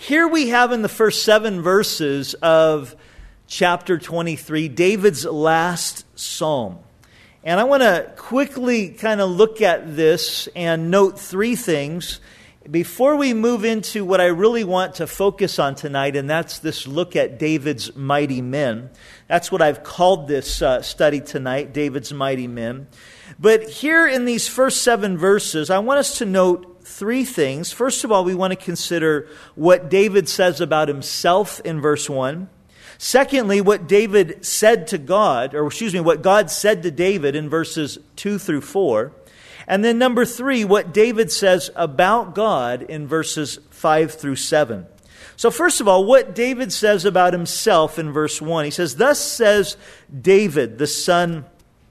Here we have in the first 7 verses of chapter 23, David's last psalm. And I want to quickly kind of look at this and note 3 things before we move into what I really want to focus on tonight, and that's this look at David's mighty men. That's what I've called this study tonight, David's mighty men. But here in these first 7 verses, I want us to note 3 things. First of all, we want to consider what David says about himself in verse 1. Secondly, what David said to God, what God said to David in verses 2 through 4. And then number 3, what David says about God in verses 5 through 7. So first of all, what David says about himself in verse 1. He says, "Thus says David, the son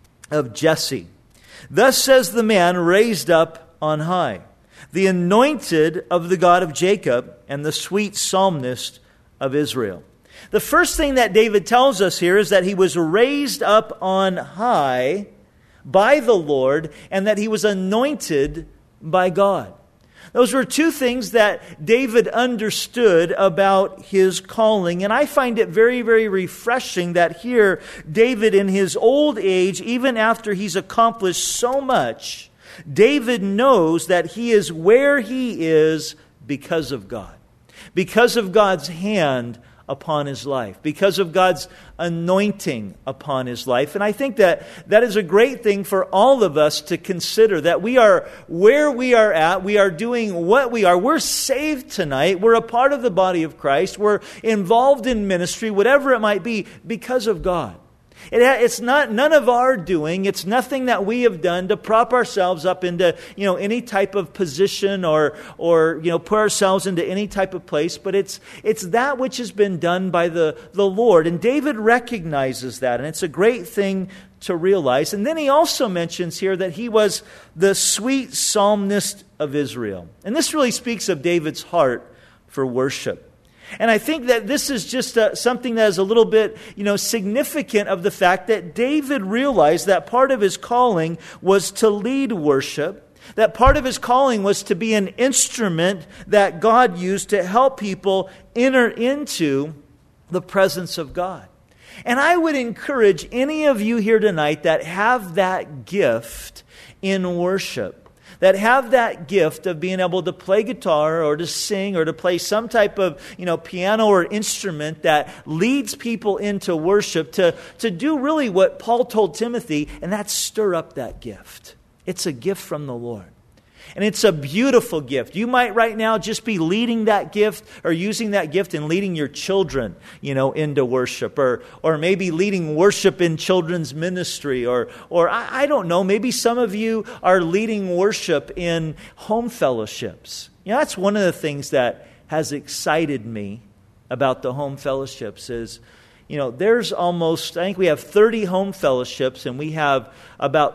of Jesse. Thus says the man raised up on high, the anointed of the God of Jacob, and the sweet psalmist of Israel." The first thing that David tells us here is that he was raised up on high by the Lord, and that he was anointed by God. Those were 2 things that David understood about his calling. And I find it very, very refreshing that here David, in his old age, even after he's accomplished so much, David knows that he is where he is because of God. Because of God's hand upon his life, because of God's anointing upon his life. And I think that is a great thing for all of us to consider, that we are where we are at, we are doing what we are. We're saved tonight, we're a part of the body of Christ, we're involved in ministry, whatever it might be, because of God. It's not none of our doing. It's nothing that we have done to prop ourselves up into any type of position or put ourselves into any type of place. But it's that which has been done by the Lord. And David recognizes that, and it's a great thing to realize. And then he also mentions here that he was the sweet psalmist of Israel. And this really speaks of David's heart for worship. And I think that this is just something that is a little bit, significant of the fact that David realized that part of his calling was to lead worship, that part of his calling was to be an instrument that God used to help people enter into the presence of God. And I would encourage any of you here tonight that have that gift in worship, that have that gift of being able to play guitar or to sing or to play some type of piano or instrument that leads people into worship, to do really what Paul told Timothy, and that's stir up that gift. It's a gift from the Lord. And it's a beautiful gift. You might right now just be leading that gift or using that gift and leading your children, into worship, or maybe leading worship in children's ministry, or I don't know, maybe some of you are leading worship in home fellowships. That's one of the things that has excited me about the home fellowships is, there's almost, I think we have 30 home fellowships, and we have about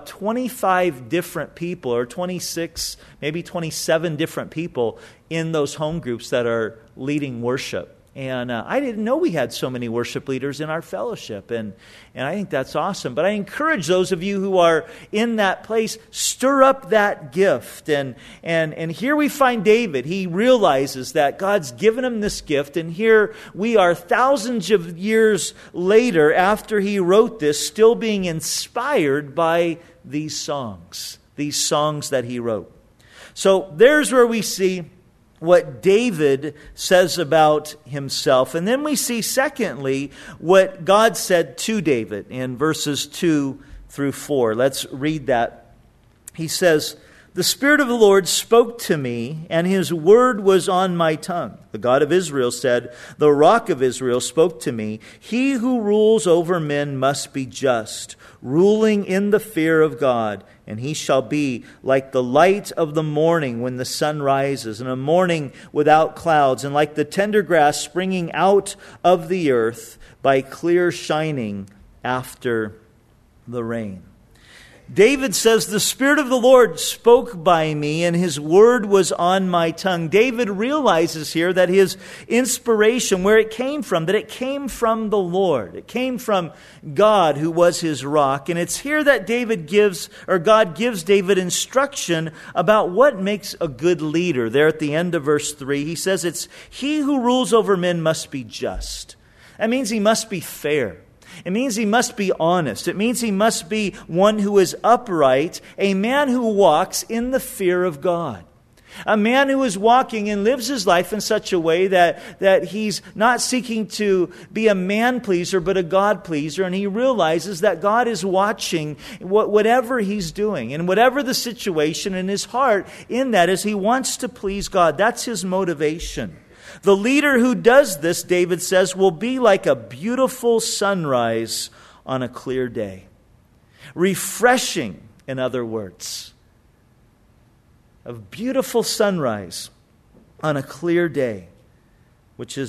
25 different people, or 26, maybe 27 different people in those home groups that are leading worship. And I didn't know we had so many worship leaders in our fellowship. And I think that's awesome. But I encourage those of you who are in that place, stir up that gift. And here we find David. He realizes that God's given him this gift. And here we are thousands of years later after he wrote this, still being inspired by these songs that he wrote. So there's where we see what David says about himself. And then we see, secondly, what God said to David in verses 2 through 4. Let's read that. He says, "The Spirit of the Lord spoke to me, and His word was on my tongue. The God of Israel said, the Rock of Israel spoke to me. He who rules over men must be just, ruling in the fear of God. And he shall be like the light of the morning when the sun rises, and a morning without clouds, and like the tender grass springing out of the earth by clear shining after the rain." David says, the Spirit of the Lord spoke by me, and His word was on my tongue. David realizes here that his inspiration, where it came from, that it came from the Lord. It came from God, who was his rock. And it's here that God gives David instruction about what makes a good leader. There at the end of verse 3, he says, it's he who rules over men must be just. That means he must be fair. It means he must be honest. It means he must be one who is upright, a man who walks in the fear of God. A man who is walking and lives his life in such a way that he's not seeking to be a man pleaser, but a God pleaser. And he realizes that God is watching whatever he's doing. And whatever the situation in his heart, in that is he wants to please God. That's his motivation. The leader who does this, David says, will be like a beautiful sunrise on a clear day. Refreshing, in other words. A beautiful sunrise on a clear day, which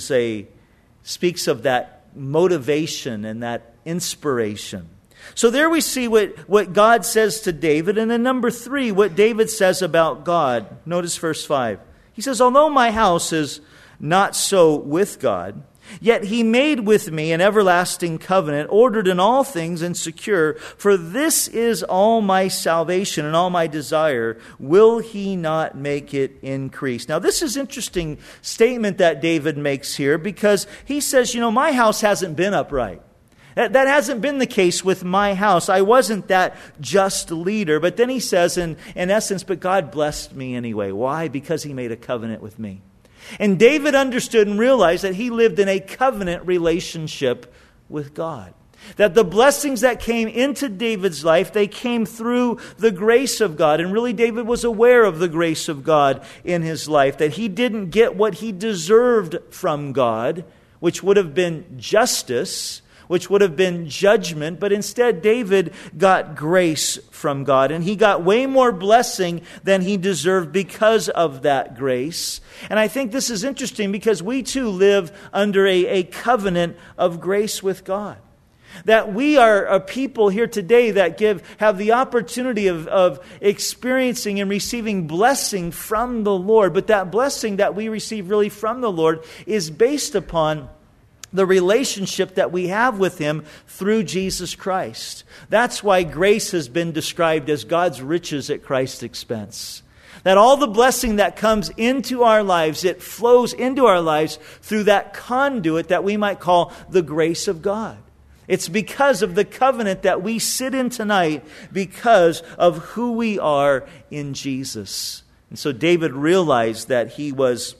speaks of that motivation and that inspiration. So there we see what God says to David. And then number 3, what David says about God. Notice verse 5. He says, although my house is not so with God, yet He made with me an everlasting covenant, ordered in all things and secure. For this is all my salvation and all my desire. Will He not make it increase? Now, this is an interesting statement that David makes here, because he says, my house hasn't been upright. That hasn't been the case with my house. I wasn't that just leader. But then he says, in essence, but God blessed me anyway. Why? Because He made a covenant with me. And David understood and realized that he lived in a covenant relationship with God. That the blessings that came into David's life, they came through the grace of God. And really, David was aware of the grace of God in his life. That he didn't get what he deserved from God, which would have been justice, which would have been judgment, but instead David got grace from God. And he got way more blessing than he deserved because of that grace. And I think this is interesting because we too live under a covenant of grace with God. That we are a people here today that have the opportunity of experiencing and receiving blessing from the Lord. But that blessing that we receive really from the Lord is based upon the relationship that we have with Him through Jesus Christ. That's why grace has been described as God's riches at Christ's expense. That all the blessing that comes into our lives, it flows into our lives through that conduit that we might call the grace of God. It's because of the covenant that we sit in tonight, because of who we are in Jesus. And so David realized that he was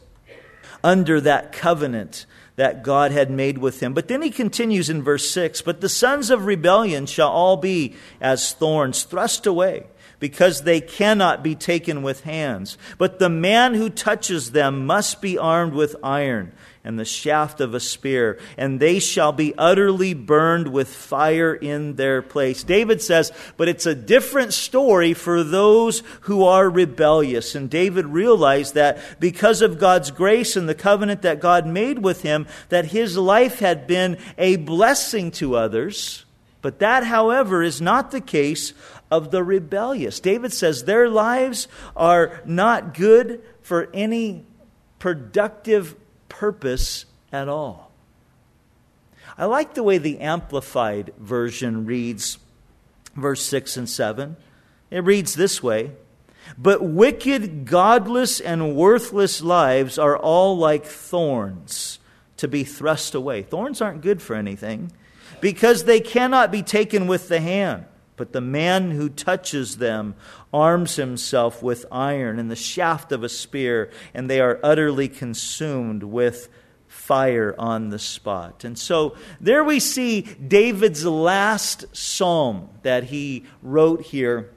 under that covenant that God had made with him. But then he continues in verse 6, but the sons of rebellion shall all be as thorns thrust away, because they cannot be taken with hands. But the man who touches them must be armed with iron and the shaft of a spear, and they shall be utterly burned with fire in their place. David says, but it's a different story for those who are rebellious. And David realized that because of God's grace and the covenant that God made with him, that his life had been a blessing to others. But that, however, is not the case of the rebellious. David says their lives are not good for any productive purpose at all. I like the way the Amplified Version reads verse 6 and 7. It reads this way, but wicked, godless, and worthless lives are all like thorns to be thrust away. Thorns aren't good for anything, because they cannot be taken with the hand. But the man who touches them arms himself with iron and the shaft of a spear, and they are utterly consumed with fire on the spot. And so there we see David's last psalm that he wrote here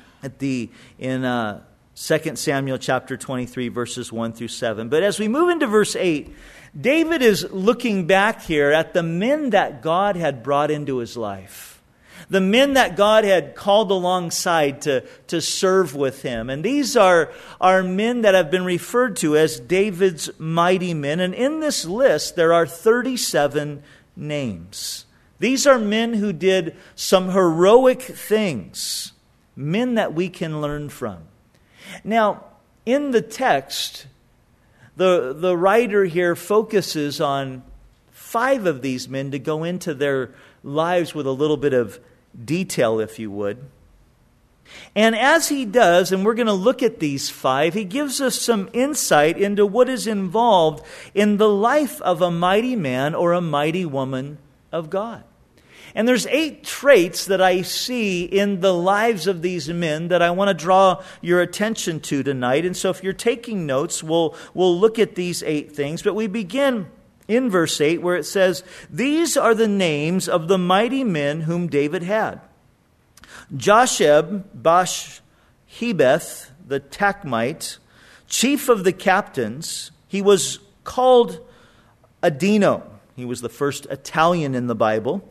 in 2 Samuel chapter 23, verses 1 through 7. But as we move into verse 8, David is looking back here at the men that God had brought into his life. The men that God had called alongside to serve with him. And these are men that have been referred to as David's mighty men. And in this list, there are 37 names. These are men who did some heroic things men that we can learn from. Now, in the text, the writer here focuses on 5 of these men to go into their lives with a little bit of detail, if you would. And as he does, and we're going to look at these 5, he gives us some insight into what is involved in the life of a mighty man or a mighty woman of God. And there's 8 traits that I see in the lives of these men that I want to draw your attention to tonight. And so if you're taking notes, we'll look at these 8 things. But we begin in verse 8 where it says, "These are the names of the mighty men whom David had. Josheb Bashebeth, the Tachmite, chief of the captains. He was called Adino." He was the first Italian in the Bible.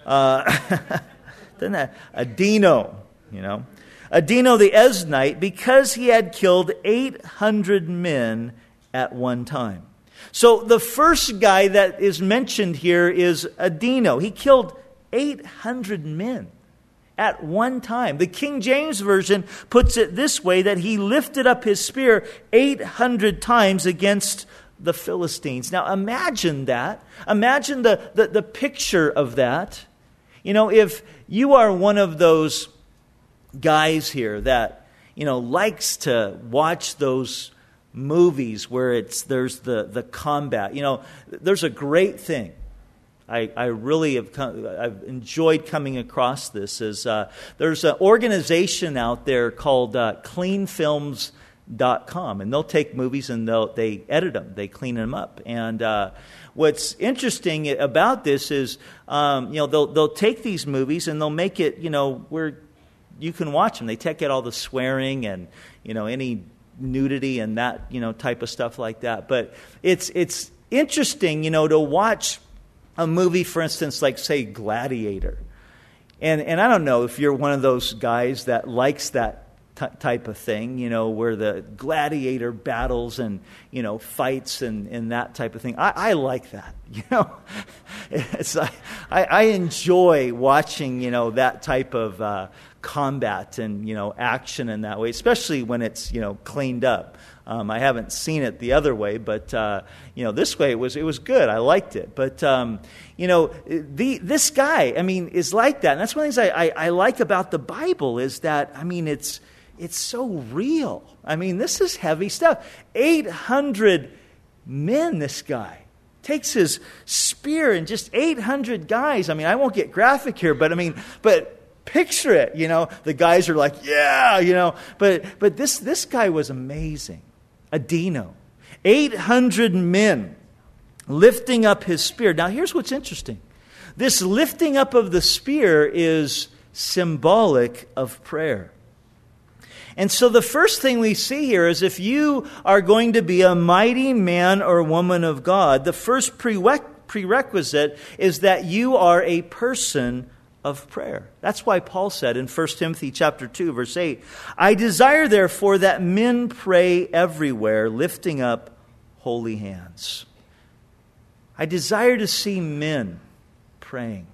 Adino, Adino the Eznite, because he had killed 800 men at one time. So the first guy that is mentioned here is Adino. He killed 800 men at one time. The King James Version puts it this way, that he lifted up his spear 800 times against the Philistines. Now imagine that. Imagine the picture of that. If you are one of those guys here that, likes to watch those movies where there's the combat. There's a great thing. I really have I've enjoyed coming across this. There's an organization out there called cleanfilms.com, and they'll take movies and they edit them, they clean them up. And what's interesting about this is, they'll take these movies and they'll make it, where you can watch them. They take out all the swearing and any nudity and that type of stuff like that. But it's interesting, to watch a movie, for instance, like say Gladiator, and I don't know if you're one of those guys that likes that type of thing, where the gladiator battles and, fights and that type of thing. I like that, It's I enjoy watching, that type of combat and, action in that way, especially when it's, cleaned up. I haven't seen it the other way, but, this way it was good. I liked it. But, this guy, is like that. And that's one of the things I like about the Bible is that, it's so real. This is heavy stuff. 800 men, this guy takes his spear and just 800 guys. I won't get graphic here, but picture it. The guys are like, yeah, but this guy was amazing. Adino. 800 men lifting up his spear. Now, here's what's interesting. This lifting up of the spear is symbolic of prayer. And so the first thing we see here is if you are going to be a mighty man or woman of God, the first prerequisite is that you are a person of prayer. That's why Paul said in 1 Timothy chapter 2, verse 8, "I desire therefore that men pray everywhere, lifting up holy hands." I desire to see men praying,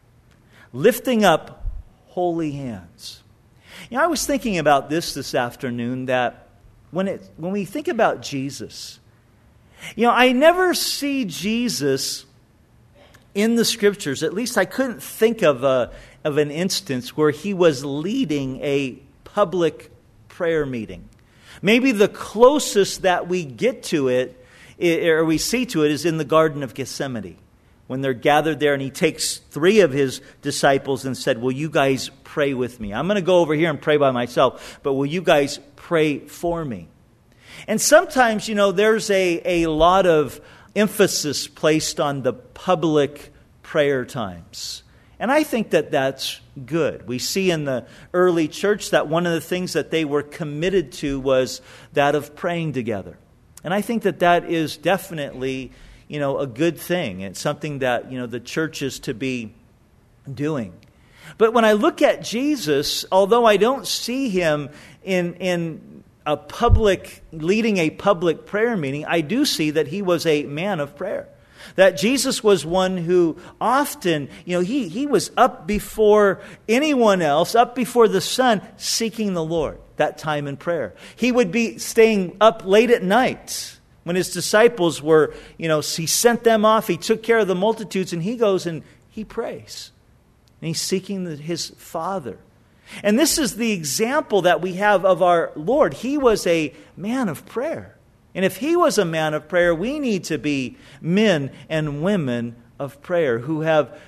lifting up holy hands. I was thinking about this afternoon, that when we think about Jesus, I never see Jesus in the Scriptures. At least I couldn't think of an instance where he was leading a public prayer meeting. Maybe the closest that we get to it, or we see to it, is in the Garden of Gethsemane, when they're gathered there and he takes 3 of his disciples and said, "Will you guys pray with me? I'm going to go over here and pray by myself, but will you guys pray for me?" And sometimes, there's a lot of emphasis placed on the public prayer times. And I think that that's good. We see in the early church that one of the things that they were committed to was that of praying together. And I think that is definitely a good thing. It's something that, the church is to be doing. But when I look at Jesus, although I don't see him in leading a public prayer meeting, I do see that he was a man of prayer. That Jesus was one who often, he was up before anyone else, up before the sun, seeking the Lord, that time in prayer. He would be staying up late at night when his disciples were, he sent them off, he took care of the multitudes, and he goes and he prays. And he's seeking his Father. And this is the example that we have of our Lord. He was a man of prayer. And if he was a man of prayer, we need to be men and women of prayer who have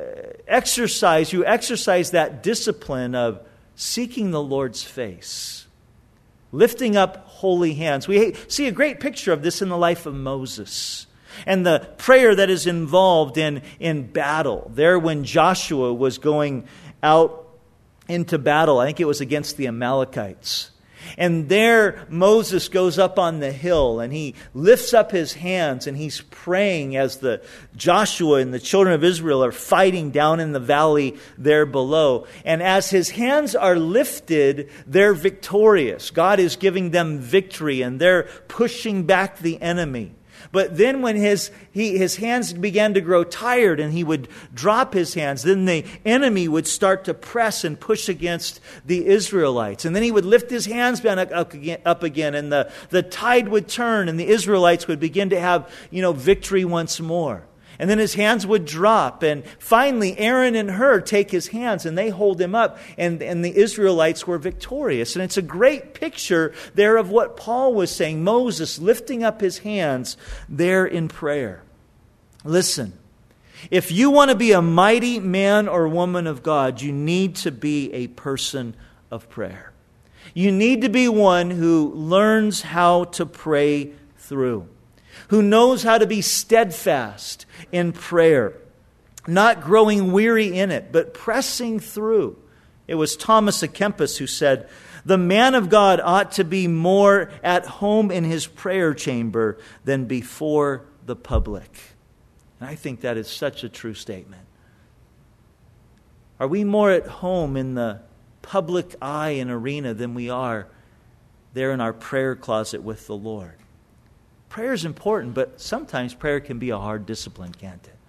exercise that discipline of seeking the Lord's face, lifting up holy hands. We see a great picture of this in the life of Moses and the prayer that is involved in battle. There when Joshua was going out into battle, I think it was against the Amalekites. And there Moses goes up on the hill and he lifts up his hands and he's praying as the Joshua and the children of Israel are fighting down in the valley there below. And as his hands are lifted, they're victorious. God is giving them victory and they're pushing back the enemy. But then when his hands began to grow tired and he would drop his hands, then the enemy would start to press and push against the Israelites. And then he would lift his hands up again and the tide would turn and the Israelites would begin to have, victory once more. And then his hands would drop. And finally, Aaron and Hur take his hands and they hold him up. And the Israelites were victorious. And it's a great picture there of what Paul was saying. Moses lifting up his hands there in prayer. Listen, if you want to be a mighty man or woman of God, you need to be a person of prayer. You need to be one who learns how to pray through, who knows how to be steadfast in prayer, not growing weary in it, but pressing through. It was Thomas à Kempis who said, "The man of God ought to be more at home in his prayer chamber than before the public." And I think that is such a true statement. Are we more at home in the public eye and arena than we are there in our prayer closet with the Lord? Prayer is important, but sometimes prayer can be a hard discipline, can't it?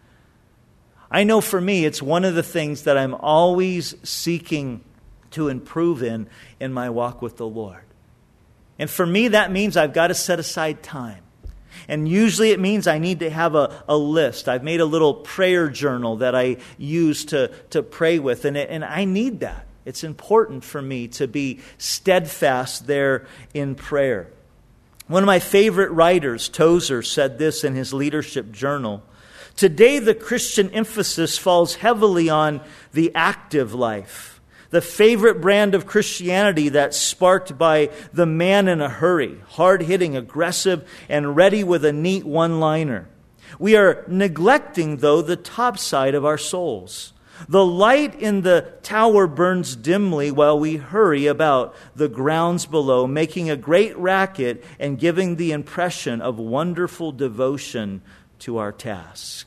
I know for me, it's one of the things that I'm always seeking to improve in my walk with the Lord. And for me, that means I've got to set aside time. And usually it means I need to have a list. I've made a little prayer journal that I use to pray with, and I need that. It's important for me to be steadfast there in prayer. One of my favorite writers, Tozer, said this in his leadership journal. Today, the Christian emphasis falls heavily on the active life, the favorite brand of Christianity that's sparked by the man in a hurry, hard-hitting, aggressive, and ready with a neat one-liner. We are neglecting, though, the top side of our souls. The light in the tower burns dimly while we hurry about the grounds below, making a great racket and giving the impression of wonderful devotion to our task.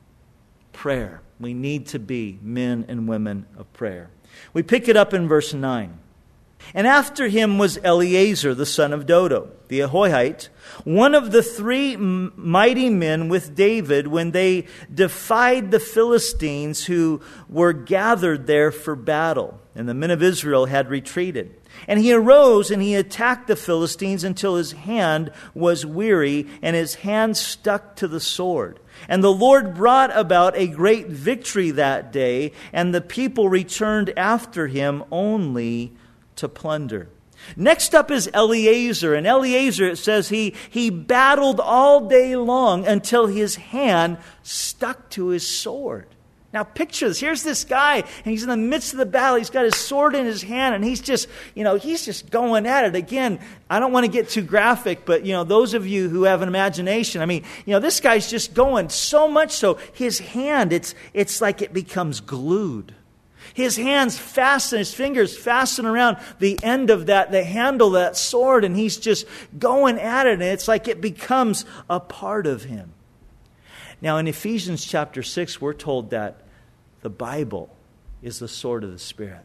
Prayer. We need to be men and women of prayer. We pick it up in verse 9. And after him was Eleazar, the son of Dodo, the Ahohite, one of the three mighty men with David when they defied the Philistines who were gathered there for battle. And the men of Israel had retreated. And he arose and he attacked the Philistines until his hand was weary and his hand stuck to the sword. And the Lord brought about a great victory that day, and the people returned after him only to plunder. Next up is Eleazar. And Eleazar, it says, he battled all day long until his hand stuck to his sword. Now picture this. Here's this guy, and he's in the midst of the battle. He's got his sword in his hand, and he's just going at it. Again, I don't want to get too graphic, but, those of you who have an imagination, this guy's just going so much so his hand, it's like it becomes glued. His hands fasten, his fingers fasten around the end of the handle of that sword, and he's just going at it, and it's like it becomes a part of him. Now, in Ephesians chapter 6, we're told that the Bible is the sword of the Spirit.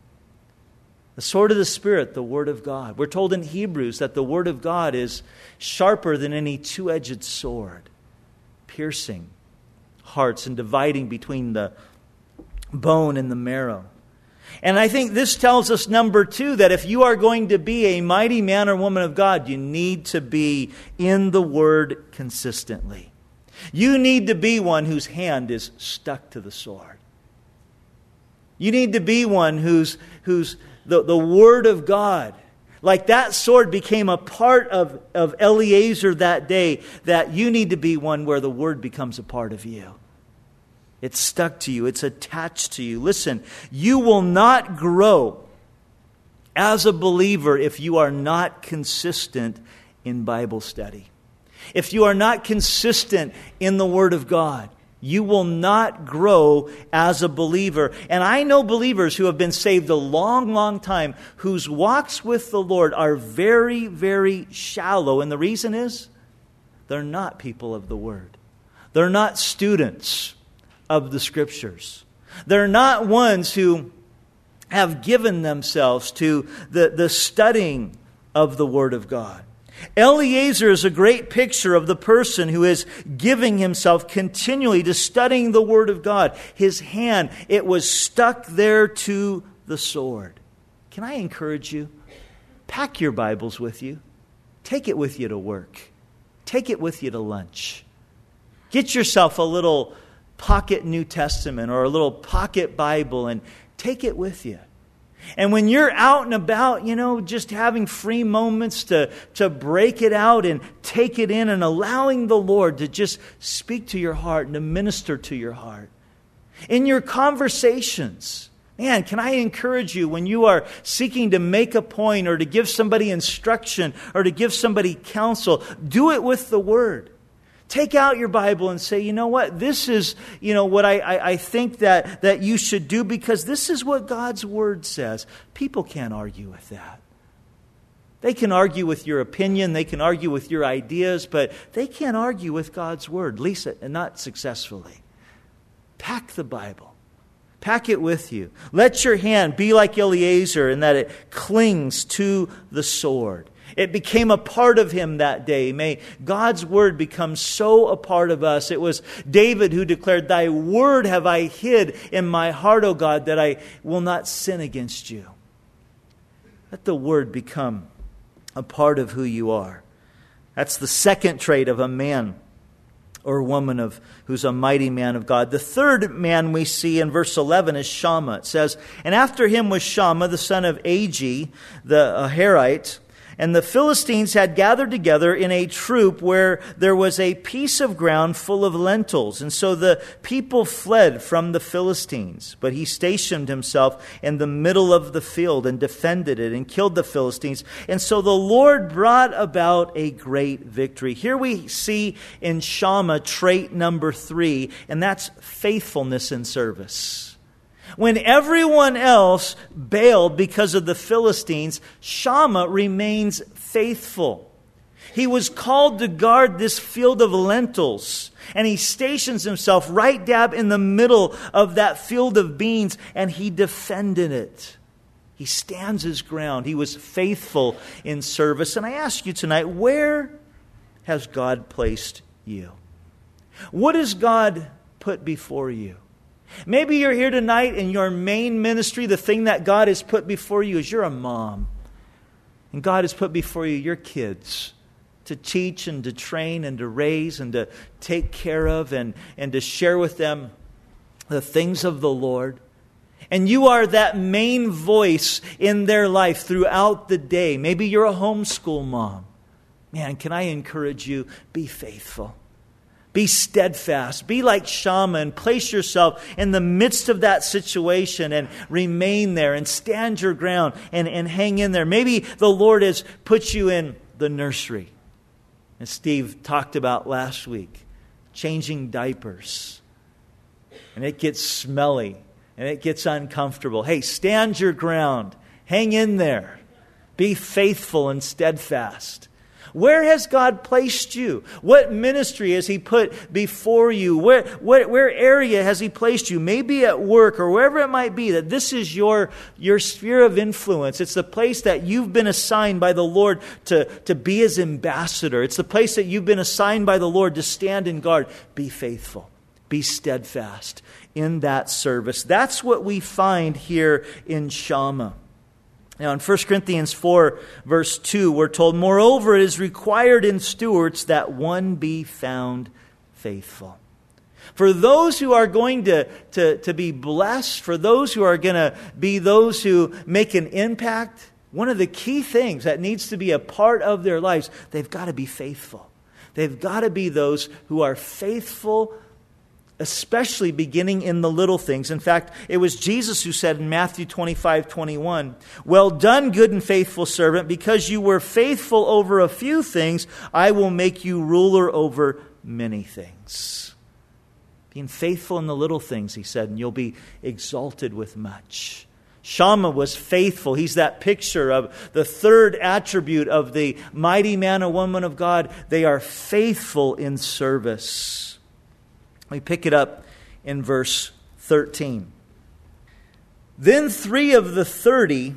The sword of the Spirit, the Word of God. We're told in Hebrews that the Word of God is sharper than any two-edged sword. piercing hearts and dividing between the bone and the marrow. And I think this tells us, number two, that if you are going to be a mighty man or woman of God, you need to be in the Word consistently. You need to be one whose hand is stuck to the sword. You need to be one who's the Word of God, like that sword became a part of Eliezer that day, that you need to be one where the Word becomes a part of you. It's stuck to you. It's attached to you. Listen, you will not grow as a believer if you are not consistent in Bible study. If you are not consistent in the Word of God, you will not grow as a believer. And I know believers who have been saved a long, long time, whose walks with the Lord are very, very shallow. And the reason is, they're not people of the Word. They're not students of the Scriptures. They're not ones who have given themselves to the studying of the Word of God. Eliezer is a great picture of the person who is giving himself continually to studying the Word of God. His hand, it was stuck there to the sword. Can I encourage you? Pack your Bibles with you. Take it with you to work. Take it with you to lunch. Get yourself a little pocket New Testament or a little pocket Bible and take it with you. And when you're out and about, just having free moments to break it out and take it in and allowing the Lord to just speak to your heart and to minister to your heart. In your conversations, man, can I encourage you when you are seeking to make a point or to give somebody instruction or to give somebody counsel, do it with the Word. Take out your Bible and say, you know what? This is, what I think that you should do because this is what God's Word says. People can't argue with that. They can argue with your opinion. They can argue with your ideas, but they can't argue with God's Word, at least not successfully. Pack the Bible. Pack it with you. Let your hand be like Eliezer in that it clings to the sword. It became a part of him that day. May God's Word become so a part of us. It was David who declared, "Thy Word have I hid in my heart, O God, that I will not sin against you." Let the Word become a part of who you are. That's the second trait of a man or woman who's a mighty man of God. The third man we see in verse 11 is Shammah. It says, "And after him was Shammah, the son of Agi, the Harite. And the Philistines had gathered together in a troop where there was a piece of ground full of lentils. And so the people fled from the Philistines. But he stationed himself in the middle of the field and defended it and killed the Philistines. And so the Lord brought about a great victory." Here we see in Shammah trait number 3, and that's faithfulness in service. When everyone else bailed because of the Philistines, Shammah remains faithful. He was called to guard this field of lentils, and he stations himself right dab in the middle of that field of beans, and he defended it. He stands his ground. He was faithful in service. And I ask you tonight, where has God placed you? What has God put before you? Maybe you're here tonight and your main ministry, the thing that God has put before you is you're a mom. And God has put before you your kids to teach and to train and to raise and to take care of and to share with them the things of the Lord. And you are that main voice in their life throughout the day. Maybe you're a homeschool mom. Man, can I encourage you? Be faithful. Be steadfast. Be like Shammah and place yourself in the midst of that situation and remain there and stand your ground and hang in there. Maybe the Lord has put you in the nursery. As Steve talked about last week, changing diapers. And it gets smelly and it gets uncomfortable. Hey, stand your ground. Hang in there. Be faithful and steadfast. Where has God placed you? What ministry has He put before you? Where area has He placed you? Maybe at work or wherever it might be, that this is your sphere of influence. It's the place that you've been assigned by the Lord to be His ambassador. It's the place that you've been assigned by the Lord to stand and guard. Be faithful. Be steadfast in that service. That's what we find here in Shammah. Now in 1 Corinthians 4, verse 2, we're told, moreover, it is required in stewards that one be found faithful. For those who are going to be blessed, for those who are going to be those who make an impact, one of the key things that needs to be a part of their lives, they've got to be faithful. They've got to be those who are faithful, especially beginning in the little things. In fact, it was Jesus who said in Matthew 25:21, well done, good and faithful servant, because you were faithful over a few things, I will make you ruler over many things. Being faithful in the little things, he said, and you'll be exalted with much. Shammah was faithful. He's that picture of the third attribute of the mighty man or woman of God. They are faithful in service. We pick it up in verse 13. Then 3 of the 30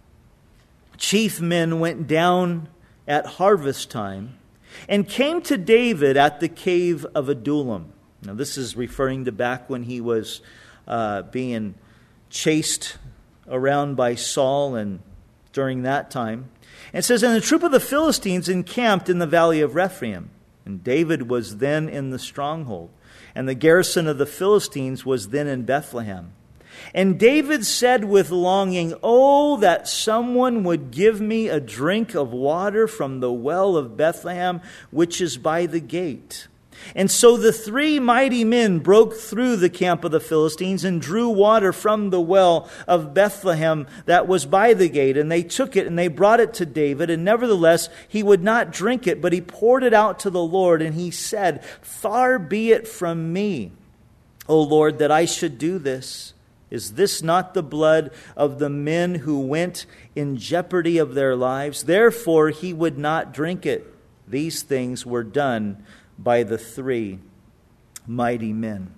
chief men went down at harvest time and came to David at the cave of Adullam. Now this is referring to back when he was being chased around by Saul and during that time. And it says, and the troop of the Philistines encamped in the valley of Rephaim. And David was then in the stronghold. And the garrison of the Philistines was then in Bethlehem. And David said with longing, oh, that someone would give me a drink of water from the well of Bethlehem, which is by the gate. And so the 3 mighty men broke through the camp of the Philistines and drew water from the well of Bethlehem that was by the gate. And they took it and they brought it to David. And nevertheless, he would not drink it, but he poured it out to the Lord. And he said, far be it from me, O Lord, that I should do this. Is this not the blood of the men who went in jeopardy of their lives? Therefore, he would not drink it. These things were done by the 3 mighty men.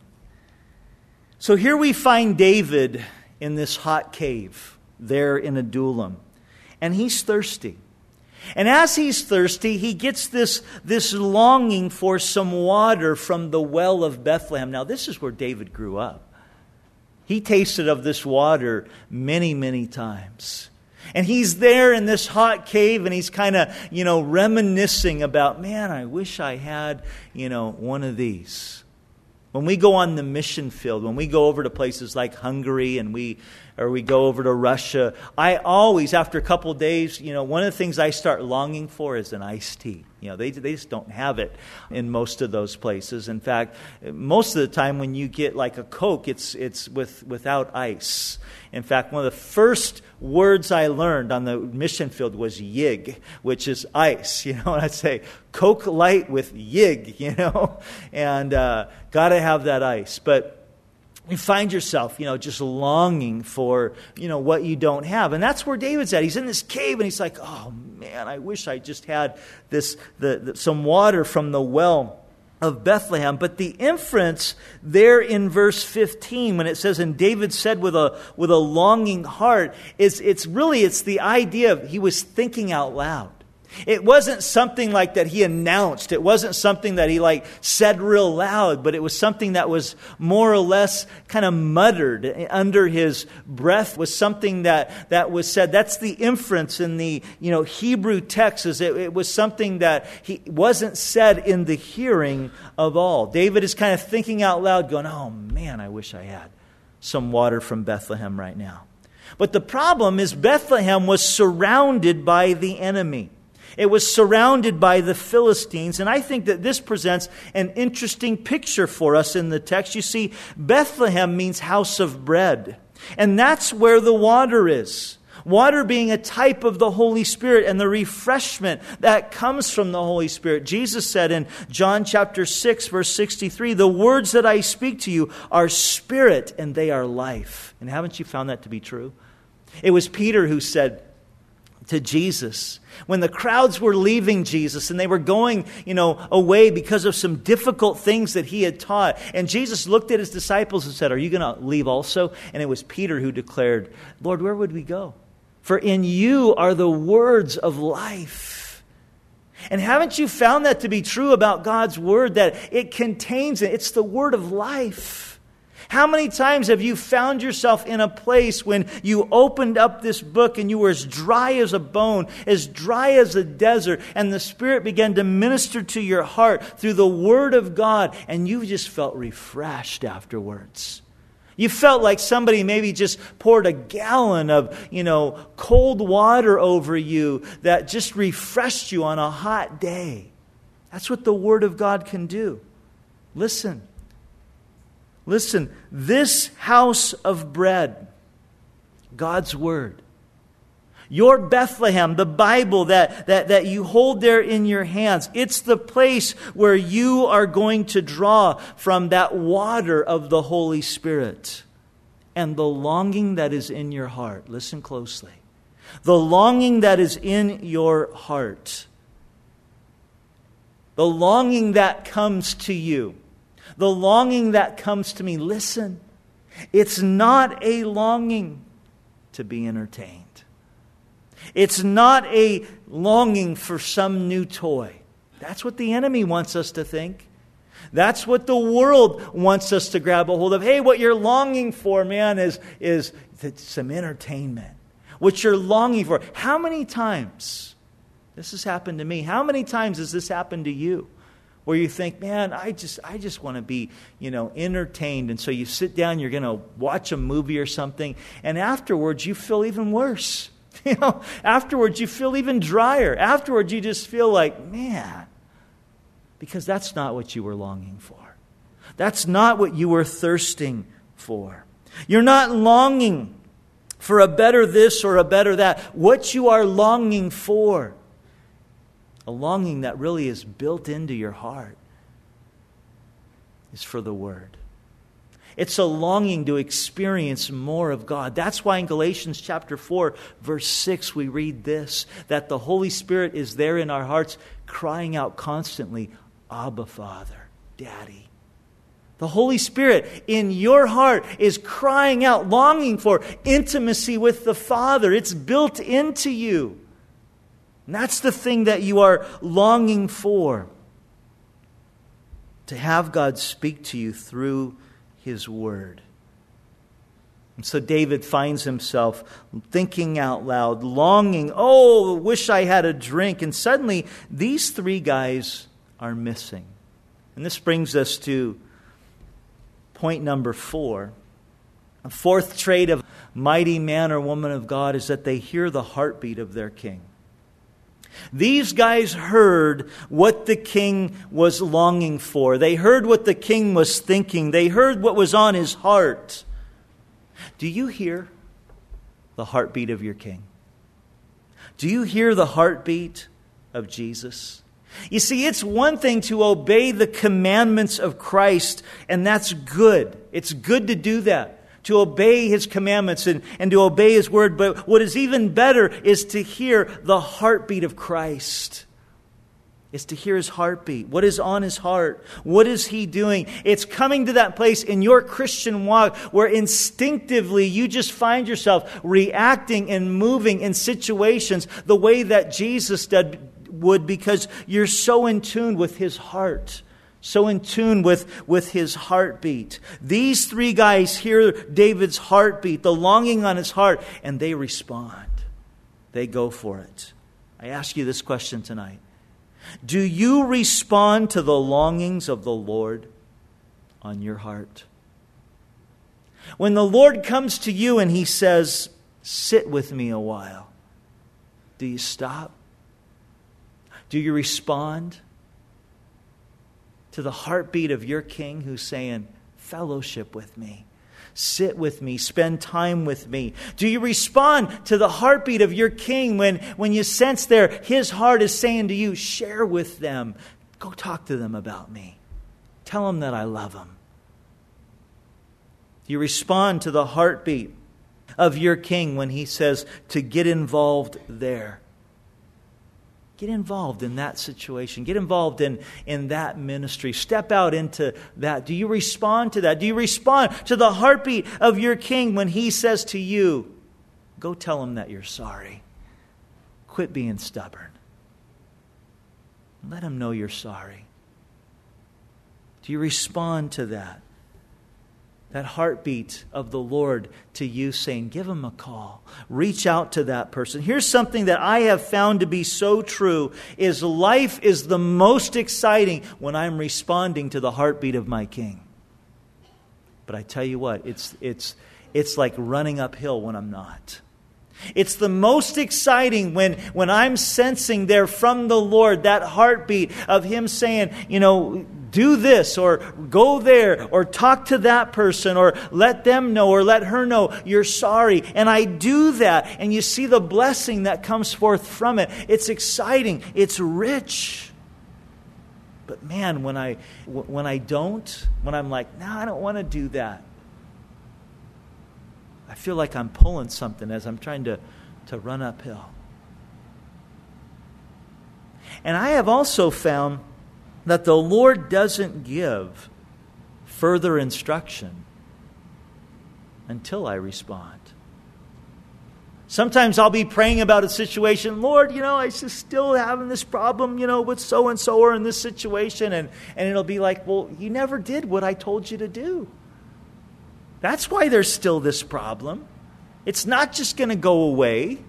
So here we find David in this hot cave there in Adullam. And he's thirsty. And as he's thirsty, he gets this longing for some water from the well of Bethlehem. Now this is where David grew up. He tasted of this water many, many times. And he's there in this hot cave and he's kind of, reminiscing about, man, I wish I had, one of these. When we go on the mission field, when we go over to places like Hungary and we go over to Russia, I always, after a couple of days, one of the things I start longing for is an iced tea. They just don't have it in most of those places. In fact, most of the time when you get like a Coke, it's without ice. In fact, one of the first words I learned on the mission field was yig, which is ice. And I'd say Coke Light with yig, and got to have that ice. But you find yourself, just longing for, what you don't have. And that's where David's at. He's in this cave and he's like, oh man, I wish I just had some water from the well of Bethlehem. But the inference there in verse 15, when it says, and David said with a longing heart, it's the idea of he was thinking out loud. It wasn't something like that he announced. It wasn't something that he said real loud, but it was something that was more or less kind of muttered under his breath, was something that was said. That's the inference in the Hebrew text, is it was something that he wasn't said in the hearing of all. David is kind of thinking out loud, going, oh man, I wish I had some water from Bethlehem right now. But the problem is Bethlehem was surrounded by the enemy. It was surrounded by the Philistines. And I think that this presents an interesting picture for us in the text. You see, Bethlehem means house of bread. And that's where the water is. Water being a type of the Holy Spirit and the refreshment that comes from the Holy Spirit. Jesus said in John chapter 6, verse 63, the words that I speak to you are spirit and they are life. And haven't you found that to be true? It was Peter who said, to Jesus, when the crowds were leaving Jesus and they were going, away because of some difficult things that he had taught. And Jesus looked at his disciples and said, "Are you going to leave also?" And it was Peter who declared, "Lord, where would we go? For in you are the words of life." And haven't you found that to be true about God's word, that it contains it? It's the word of life. How many times have you found yourself in a place when you opened up this book and you were as dry as a bone, as dry as a desert, and the Spirit began to minister to your heart through the Word of God, and you just felt refreshed afterwards? You felt like somebody maybe just poured a gallon of, cold water over you that just refreshed you on a hot day. That's what the Word of God can do. Listen, this house of bread, God's Word, your Bethlehem, the Bible that you hold there in your hands, it's the place where you are going to draw from that water of the Holy Spirit. And the longing that is in your heart, listen closely, the longing that is in your heart, the longing that comes to you, the longing that comes to me, listen, it's not a longing to be entertained. It's not a longing for some new toy. That's what the enemy wants us to think. That's what the world wants us to grab a hold of. Hey, what you're longing for, man, is some entertainment. What you're longing for. How many times, this has happened to me, how many times has this happened to you? Where you think, man, I just want to be, entertained. And so you sit down, you're going to watch a movie or something, and afterwards you feel even worse. Afterwards you feel even drier. Afterwards you just feel like, man, because that's not what you were longing for. That's not what you were thirsting for. You're not longing for a better this or a better that. What you are longing for, a longing that really is built into your heart, is for the Word. It's a longing to experience more of God. That's why in Galatians chapter 4, verse 6, we read this, that the Holy Spirit is there in our hearts, crying out constantly, "Abba, Father, Daddy." The Holy Spirit in your heart is crying out, longing for intimacy with the Father. It's built into you. And that's the thing that you are longing for. To have God speak to you through His Word. And so David finds himself thinking out loud, longing, "Oh, wish I had a drink." And suddenly these three guys are missing. And this brings us to point number 4. A fourth trait of mighty man or woman of God is that they hear the heartbeat of their king. These guys heard what the king was longing for. They heard what the king was thinking. They heard what was on his heart. Do you hear the heartbeat of your king? Do you hear the heartbeat of Jesus? You see, it's one thing to obey the commandments of Christ, and that's good. It's good to do that. To obey His commandments and to obey His word. But what is even better is to hear the heartbeat of Christ. Is to hear His heartbeat. What is on His heart? What is He doing? It's coming to that place in your Christian walk where instinctively you just find yourself reacting and moving in situations the way that Jesus would, because you're so in tune with His heart. So in tune with His heartbeat. These three guys hear David's heartbeat, the longing on his heart, and they respond. They go for it. I ask you this question tonight. Do you respond to the longings of the Lord on your heart? When the Lord comes to you and He says, "Sit with me a while," do you stop? Do you respond to the heartbeat of your King who's saying, "Fellowship with me, sit with me, spend time with me"? Do you respond to the heartbeat of your King when you sense there His heart is saying to you, "Share with them, go talk to them about me, tell them that I love them"? Do you respond to the heartbeat of your King when He says to get involved there? Get involved in that situation. Get involved in that ministry. Step out into that. Do you respond to that? Do you respond to the heartbeat of your King when He says to you, go tell Him that you're sorry. Quit being stubborn. Let Him know you're sorry. Do you respond to that? That heartbeat of the Lord to you saying, give Him a call. Reach out to that person. Here's something that I have found to be so true, is life is the most exciting when I'm responding to the heartbeat of my King. But I tell you what, it's like running uphill when I'm not. It's the most exciting when I'm sensing there from the Lord that heartbeat of Him saying, do this or go there or talk to that person or let them know or let her know you're sorry. And I do that, and you see the blessing that comes forth from it. It's exciting. It's rich. But man, when I'm like, no, I don't want to do that, I feel like I'm pulling something as I'm trying to run uphill. And I have also found that the Lord doesn't give further instruction until I respond. Sometimes I'll be praying about a situation. Lord, I just still having this problem, with so-and-so or in this situation. And it'll be like, well, you never did what I told you to do. That's why there's still this problem. It's not just going to go away.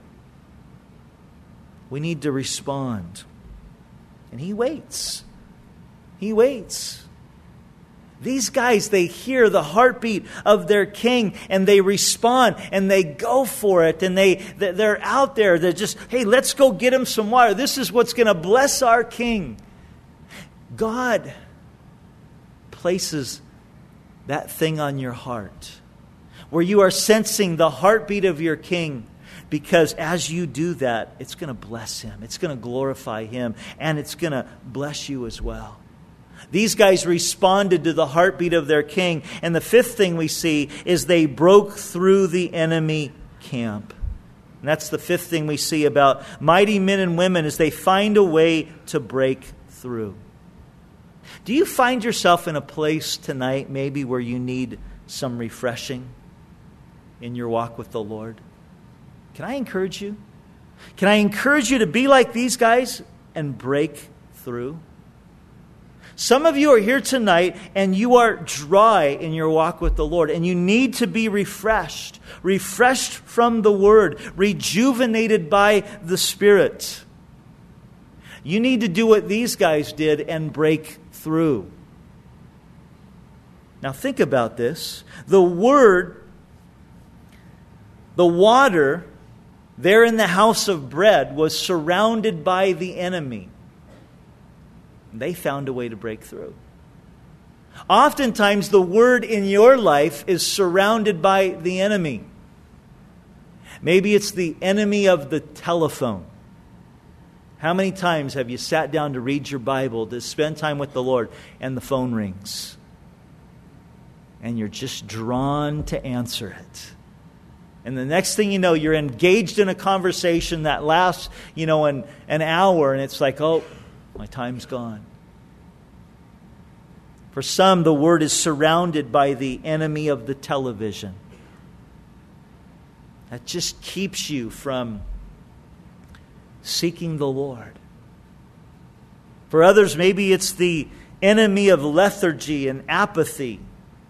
We need to respond. And He waits. He waits. These guys, they hear the heartbeat of their King and they respond and they go for it. And they're out there. They're just, hey, let's go get him some water. This is what's going to bless our King. God places that thing on your heart where you are sensing the heartbeat of your King, because as you do that, it's going to bless Him, it's going to glorify Him, and it's going to bless you as well. These guys responded to the heartbeat of their King, and the fifth thing we see is they broke through the enemy camp. And that's the fifth thing we see about mighty men and women, is they find a way to break through. Do you find yourself in a place tonight maybe where you need some refreshing in your walk with the Lord? Can I encourage you? Can I encourage you to be like these guys and break through? Some of you are here tonight and you are dry in your walk with the Lord, and you need to be refreshed from the Word, rejuvenated by the Spirit. You need to do what these guys did and break through. Now think about this. The Word, the water there in the house of bread was surrounded by the enemy. They found a way to break through. Oftentimes the Word in your life is surrounded by the enemy. Maybe it's the enemy of the telephone. How many times have you sat down to read your Bible, to spend time with the Lord, and the phone rings? And you're just drawn to answer it. And the next thing you know, you're engaged in a conversation that lasts, an hour, and it's like, oh, my time's gone. For some, the Word is surrounded by the enemy of the television. That just keeps you from seeking the Lord. For others, maybe it's the enemy of lethargy and apathy.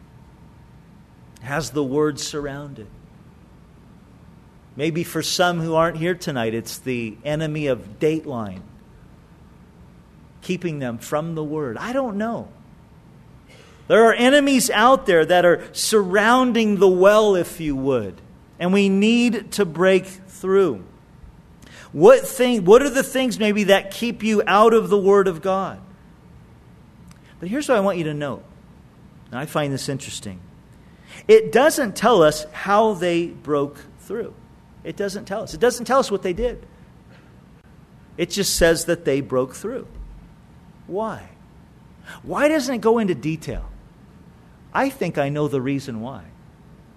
Has the Word surrounded. Maybe for some who aren't here tonight, it's the enemy of Dateline, keeping them from the Word. I don't know. There are enemies out there that are surrounding the well, if you would. And we need to break through. What are the things maybe that keep you out of the Word of God? But here's what I want you to know. And I find this interesting. It doesn't tell us how they broke through. It doesn't tell us. It doesn't tell us what they did. It just says that they broke through. Why? Why doesn't it go into detail? I think I know the reason why.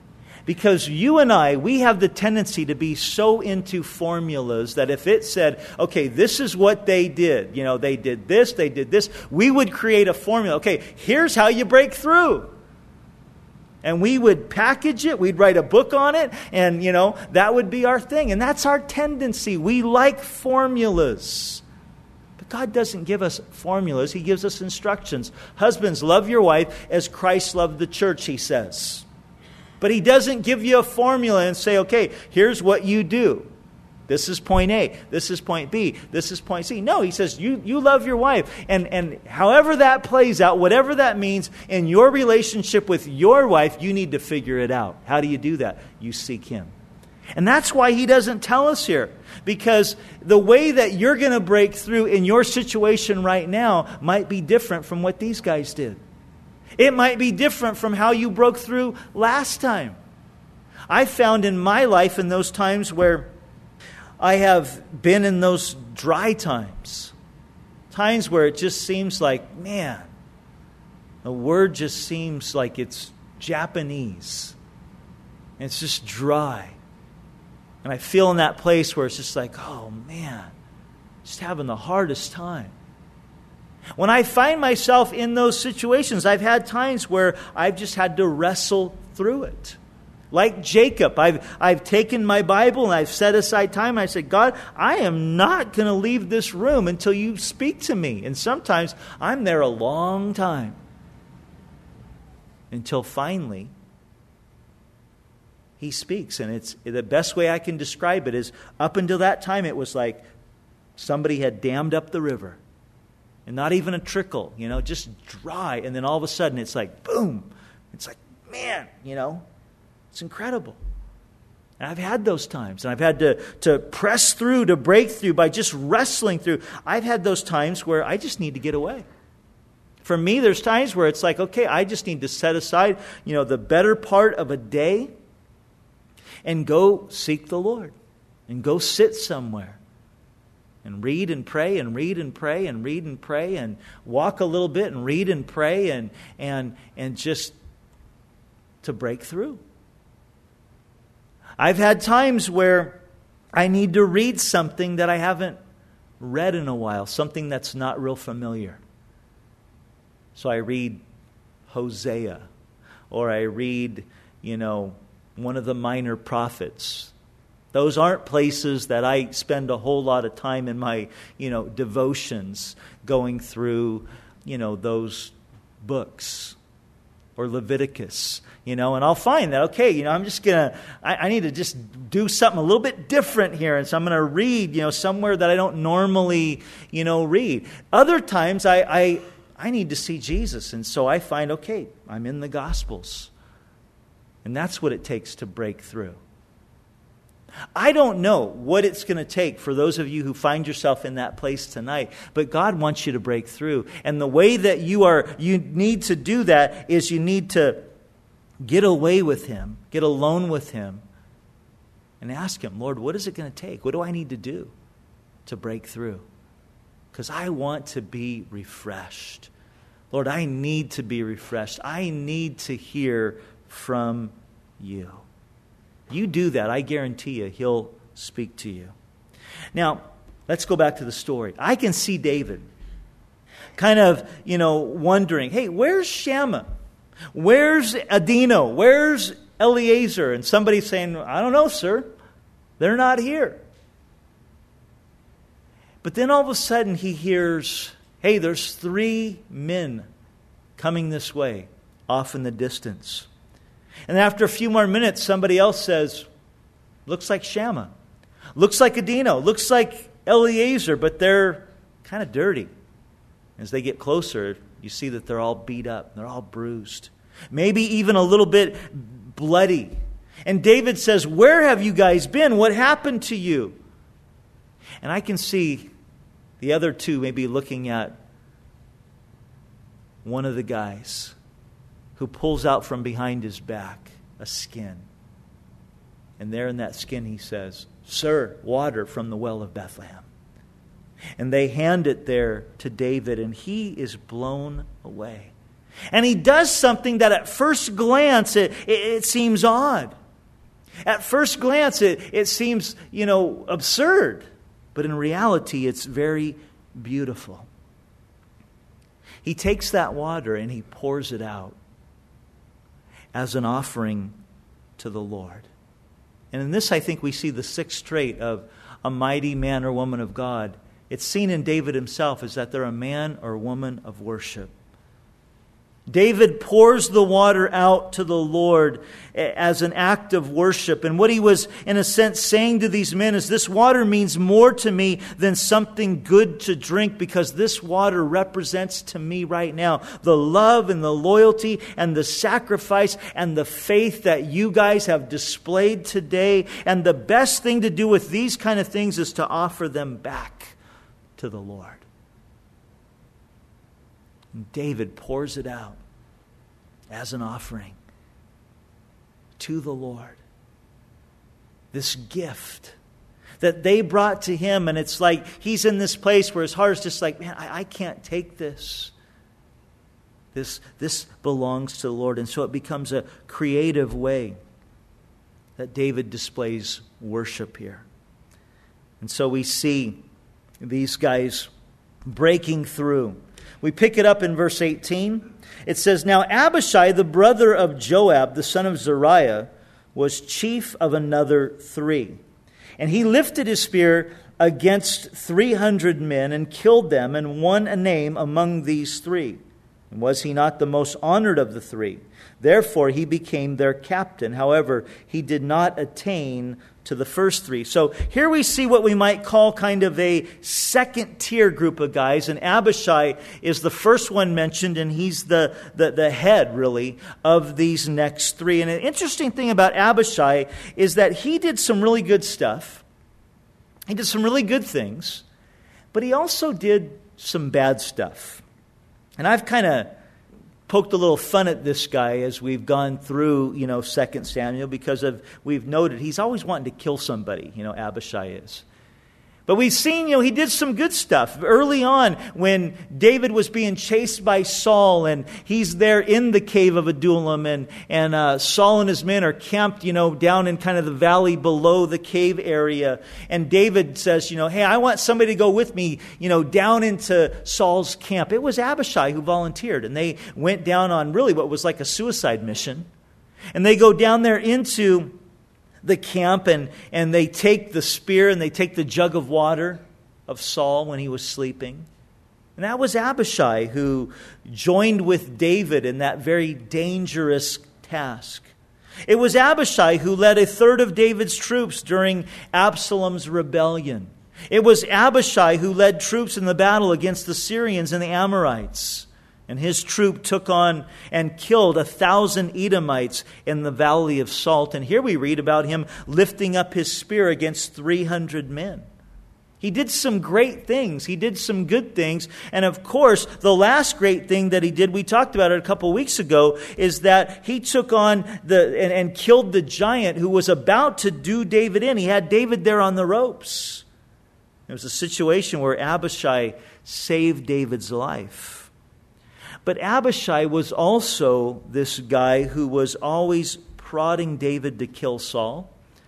Because you and I, we have the tendency to be so into formulas that if it said, okay, this is what they did. They did this, we would create a formula. Okay, here's how you break through. And we would package it, we'd write a book on it, and, that would be our thing. And that's our tendency. We like formulas. But God doesn't give us formulas. He gives us instructions. Husbands, love your wife as Christ loved the church, he says. But he doesn't give you a formula and say, okay, here's what you do. This is point A. This is point B. This is point C. No, he says, you love your wife. And however that plays out, whatever that means, in your relationship with your wife, you need to figure it out. How do you do that? You seek him. And that's why he doesn't tell us here. Because the way that you're going to break through in your situation right now might be different from what these guys did. It might be different from how you broke through last time. I found in my life, in those times where I have been in those dry times where it just seems like, man, the word just seems like it's Japanese. And it's just dry. And I feel in that place where it's just like, oh man, just having the hardest time. When I find myself in those situations, I've had times where I've just had to wrestle through it. Like Jacob, I've taken my Bible and I've set aside time. I said, God, I am not going to leave this room until you speak to me. And sometimes I'm there a long time. Until finally, he speaks. And it's the best way I can describe it is up until that time, it was like somebody had dammed up the river. And not even a trickle, just dry. And then all of a sudden it's like, boom. It's like, man, it's incredible. And I've had those times. And I've had to press through, to break through by just wrestling through. I've had those times where I just need to get away. For me, there's times where it's like, okay, I just need to set aside, the better part of a day and go seek the Lord. And go sit somewhere. And read and pray and read and pray and read and pray and walk a little bit and read and pray and just to break through. I've had times where I need to read something that I haven't read in a while, something that's not real familiar. So I read Hosea, or I read, one of the minor prophets. Those aren't places that I spend a whole lot of time in my, devotions going through, those books or Leviticus, and I'll find that, okay, I'm just I need to just do something a little bit different here. And so I'm going to read, somewhere that I don't normally, read. Other times I need to see Jesus. And so I find, okay, I'm in the Gospels. And that's what it takes to break through. I don't know what it's going to take for those of you who find yourself in that place tonight, but God wants you to break through. And the way that you need to do that is you need to get away with Him, get alone with Him, and ask Him, Lord, what is it going to take? What do I need to do to break through? Because I want to be refreshed. Lord, I need to be refreshed. I need to hear from you. You do that, I guarantee you, He'll speak to you. Now, let's go back to the story. I can see David kind of, wondering, hey, where's Shammah? Where's Adino? Where's Eliezer? And somebody saying, I don't know, sir. They're not here. But then all of a sudden he hears, hey, there's 3 men coming this way, off in the distance. And after a few more minutes, somebody else says, looks like Shammah. Looks like Adino. Looks like Eliezer, but they're kind of dirty. As they get closer, you see that they're all beat up. They're all bruised. Maybe even a little bit bloody. And David says, where have you guys been? What happened to you? And I can see the other 2 maybe looking at one of the guys who pulls out from behind his back a skin. And there in that skin he says, Sir, water from the well of Bethlehem. And they hand it there to David, and he is blown away. And he does something that at first glance it seems odd. At first glance, it seems, absurd. But in reality, it's very beautiful. He takes that water and he pours it out as an offering to the Lord. And in this, I think we see the sixth trait of a mighty man or woman of God. It's seen in David himself is that they're a man or woman of worship. David pours the water out to the Lord as an act of worship. And what he was, in a sense, saying to these men is, this water means more to me than something good to drink, because this water represents to me right now the love and the loyalty and the sacrifice and the faith that you guys have displayed today. And the best thing to do with these kind of things is to offer them back to the Lord. And David pours it out as an offering to the Lord. This gift that they brought to him, and it's like he's in this place where his heart is just like, man, I can't take this. This belongs to the Lord. And so it becomes a creative way that David displays worship here. And so we see these guys breaking through. We pick it up in verse 18. It says, Now Abishai, the brother of Joab, the son of Zeruiah, was chief of another 3. And he lifted his spear against 300 men and killed them and won a name among these 3. And was he not the most honored of the 3? Therefore he became their captain. However, he did not attain to the first 3. So here we see what we might call kind of a second-tier group of guys. And Abishai is the first one mentioned, and he's the head, really, of these next 3. And an interesting thing about Abishai is that he did some really good stuff. He did some really good things. But he also did some bad stuff. And I've kind of poked a little fun at this guy as we've gone through, 2 Samuel, because we've noted he's always wanting to kill somebody, Abishai is. But we've seen, he did some good stuff. Early on, when David was being chased by Saul, and he's there in the cave of Adullam, and Saul and his men are camped, down in kind of the valley below the cave area. And David says, hey, I want somebody to go with me, down into Saul's camp. It was Abishai who volunteered, and they went down on really what was like a suicide mission. And they go down there into the camp, and they take the spear and they take the jug of water of Saul when he was sleeping. And that was Abishai who joined with David in that very dangerous task. It was Abishai who led a third of David's troops during Absalom's rebellion. It was Abishai who led troops in the battle against the Syrians and the Amorites. And his troop took on and killed 1,000 Edomites in the Valley of Salt. And here we read about him lifting up his spear against 300 men. He did some great things. He did some good things. And of course, the last great thing that he did, we talked about it a couple weeks ago, is that he took on and killed the giant who was about to do David in. He had David there on the ropes. It was a situation where Abishai saved David's life. But Abishai was also this guy who was always prodding David to kill Saul.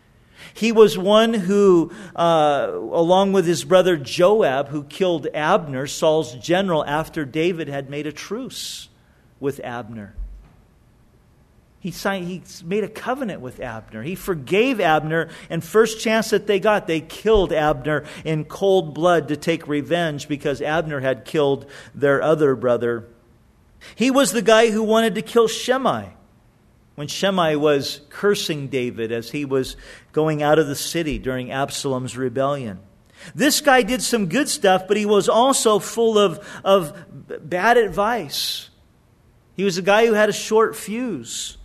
He was one who, along with his brother Joab, who killed Abner, Saul's general, after David had made a truce with Abner. He made a covenant with Abner. He forgave Abner, and first chance that they got, they killed Abner in cold blood to take revenge because Abner had killed their other brother. He was the guy who wanted to kill Shimei when Shimei was cursing David as he was going out of the city during Absalom's rebellion. This guy did some good stuff, but he was also full of bad advice. He was a guy who had a short fuse.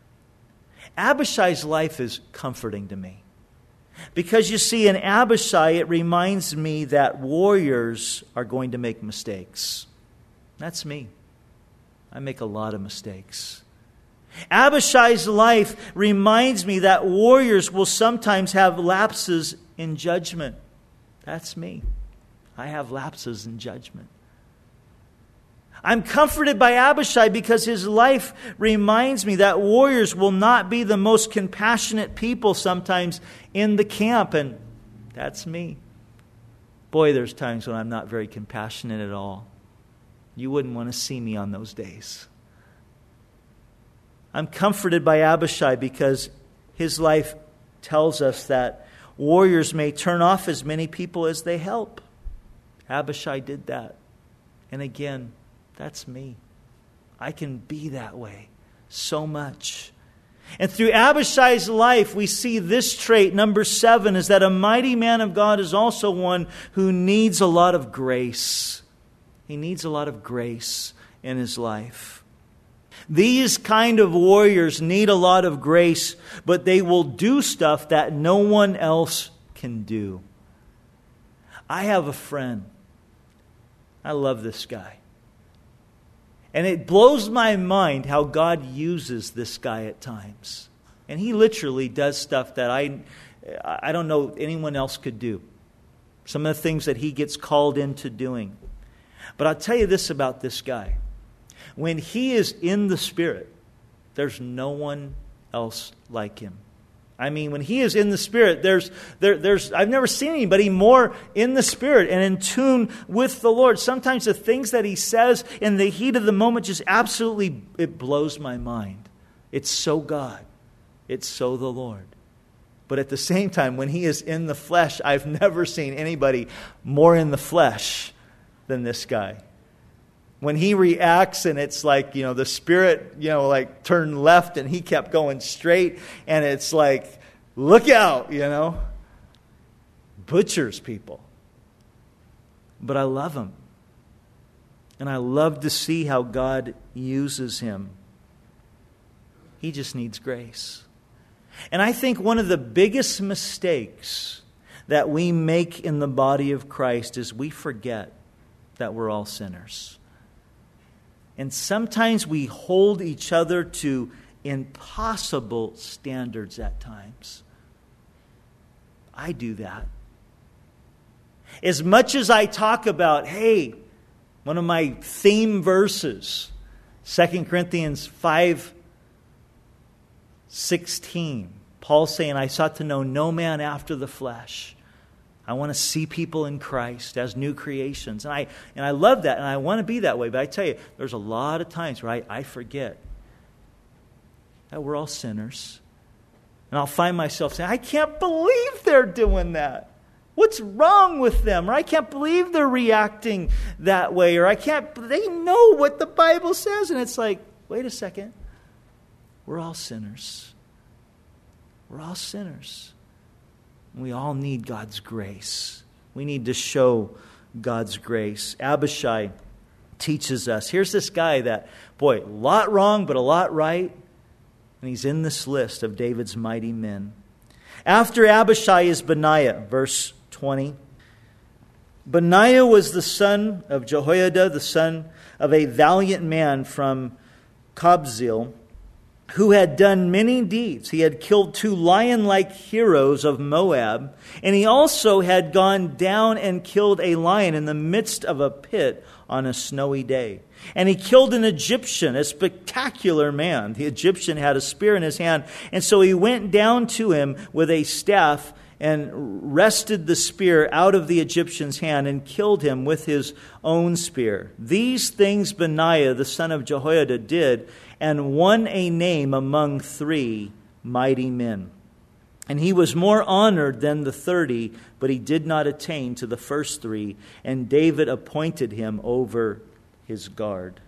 Abishai's life is comforting to me. Because you see, in Abishai, it reminds me that warriors are going to make mistakes. That's me. I make a lot of mistakes. Abishai's life reminds me that warriors will sometimes have lapses in judgment. That's me. I have lapses in judgment. I'm comforted by Abishai because his life reminds me that warriors will not be the most compassionate people sometimes in the camp. And that's me. Boy, there's times when I'm not very compassionate at all. You wouldn't want to see me on those days. I'm comforted by Abishai because his life tells us that warriors may turn off as many people as they help. Abishai did that. And again, that's me. I can be that way so much. And through Abishai's life, we see this trait, number 7, is that a mighty man of God is also one who needs a lot of grace. He needs a lot of grace in his life. These kind of warriors need a lot of grace, but they will do stuff that no one else can do. I have a friend. I love this guy. And it blows my mind how God uses this guy at times. And he literally does stuff that I don't know anyone else could do. Some of the things that he gets called into doing. But I'll tell you this about this guy. When he is in the Spirit, there's no one else like him. I mean, when he is in the Spirit, there's I've never seen anybody more in the Spirit and in tune with the Lord. Sometimes the things that he says in the heat of the moment just absolutely, it blows my mind. It's so God. It's so the Lord. But at the same time, when he is in the flesh, I've never seen anybody more in the flesh than this guy. When he reacts and it's like, the Spirit, like turned left and he kept going straight. And it's like, look out, Butchers people. But I love him. And I love to see how God uses him. He just needs grace. And I think one of the biggest mistakes that we make in the body of Christ is we forget that we're all sinners. And sometimes we hold each other to impossible standards at times. I do that. As much as I talk about, one of my theme verses, 2 Corinthians 5:16, Paul saying, I sought to know no man after the flesh. I want to see people in Christ as new creations. And I love that, and I want to be that way. But I tell you, there's a lot of times where I forget that we're all sinners. And I'll find myself saying, I can't believe they're doing that. What's wrong with them? Or I can't believe they're reacting that way. Or they know what the Bible says. And it's like, wait a second. We're all sinners. We're all sinners. We all need God's grace. We need to show God's grace. Abishai teaches us. Here's this guy that, a lot wrong, but a lot right. And he's in this list of David's mighty men. After Abishai is Benaiah, verse 20. Benaiah was the son of Jehoiada, the son of a valiant man from Kabzeel, who had done many deeds. He had killed 2 lion-like heroes of Moab, and he also had gone down and killed a lion in the midst of a pit on a snowy day. And he killed an Egyptian, a spectacular man. The Egyptian had a spear in his hand, and so he went down to him with a staff and wrested the spear out of the Egyptian's hand and killed him with his own spear. These things Benaiah, the son of Jehoiada, did, and won a name among 3 mighty men. And he was more honored than the 30, but he did not attain to the first 3, and David appointed him over his guard.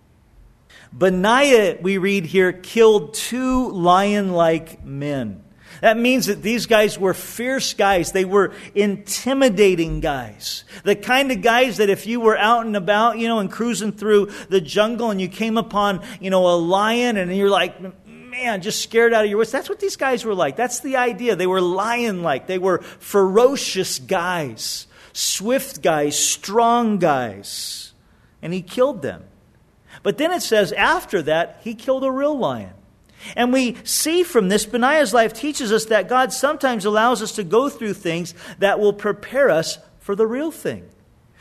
Benaiah, we read here, killed 2 lion-like men. That means that these guys were fierce guys. They were intimidating guys. The kind of guys that if you were out and about, and cruising through the jungle and you came upon, a lion and you're like, man, just scared out of your wits. That's what these guys were like. That's the idea. They were lion-like. They were ferocious guys, swift guys, strong guys. And he killed them. But then it says after that, he killed a real lion. And we see from this, Benaiah's life teaches us that God sometimes allows us to go through things that will prepare us for the real thing.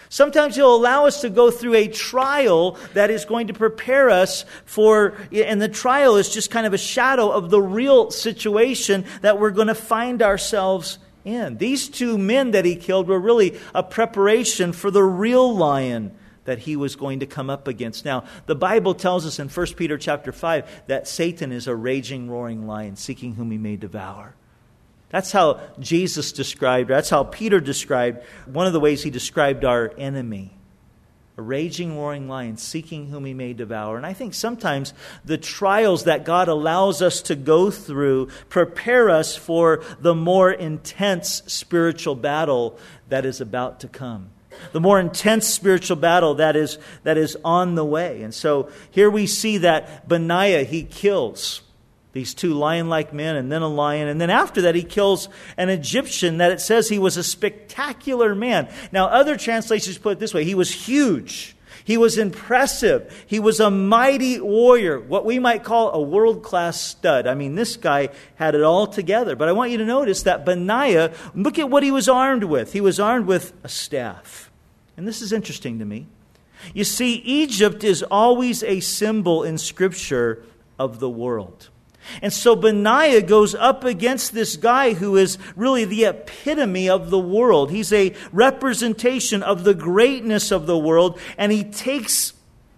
Sometimes He'll allow us to go through a trial that is going to prepare us for, and the trial is just kind of a shadow of the real situation that we're going to find ourselves in. These two men that He killed were really a preparation for the real lion that He was going to come up against. Now, the Bible tells us in 1 Peter chapter 5 that Satan is a raging, roaring lion, seeking whom he may devour. That's how Jesus described, that's how Peter described, one of the ways he described our enemy. A raging, roaring lion, seeking whom he may devour. And I think sometimes the trials that God allows us to go through prepare us for the more intense spiritual battle that is about to come. The more intense spiritual battle that is on the way. And so here we see that Benaiah, he kills these two lion-like men and then a lion. And then after that, he kills an Egyptian that it says he was a spectacular man. Now, other translations put it this way. He was huge. He was impressive. He was a mighty warrior, what we might call a world-class stud. I mean, this guy had it all together. But I want you to notice that Benaiah, look at what he was armed with. He was armed with a staff. And this is interesting to me. You see, Egypt is always a symbol in Scripture of the world. And so Benaiah goes up against this guy who is really the epitome of the world. He's a representation of the greatness of the world, and he takes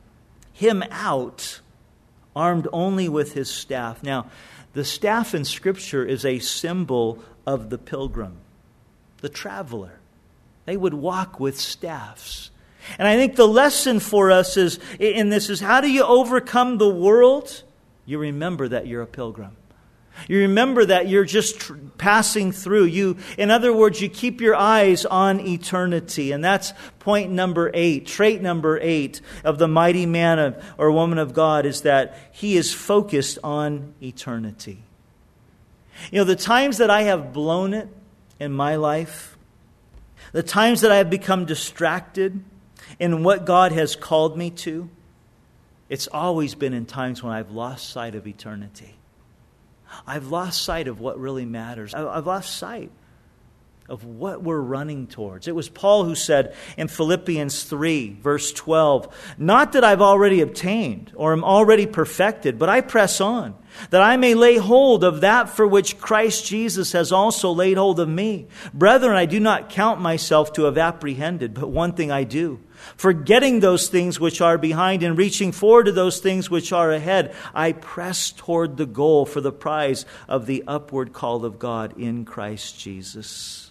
him out armed only with his staff. Now, the staff in Scripture is a symbol of the pilgrim, the traveler. They would walk with staffs. And I think the lesson for us is how do you overcome the world? You remember that you're a pilgrim. You remember that you're just passing through. In other words, you keep your eyes on eternity. And that's point number 8. Trait number 8 of the mighty man or woman of God is that he is focused on eternity. You know, the times that I have blown it in my life, the times that I have become distracted in what God has called me to, it's always been in times when I've lost sight of eternity. I've lost sight of what really matters. I've lost sight of what we're running towards. It was Paul who said in Philippians 3, verse 12, "Not that I've already obtained or am already perfected, but I press on, that I may lay hold of that for which Christ Jesus has also laid hold of me. Brethren, I do not count myself to have apprehended, but one thing I do, forgetting those things which are behind and reaching forward to those things which are ahead, I press toward the goal for the prize of the upward call of God in Christ Jesus."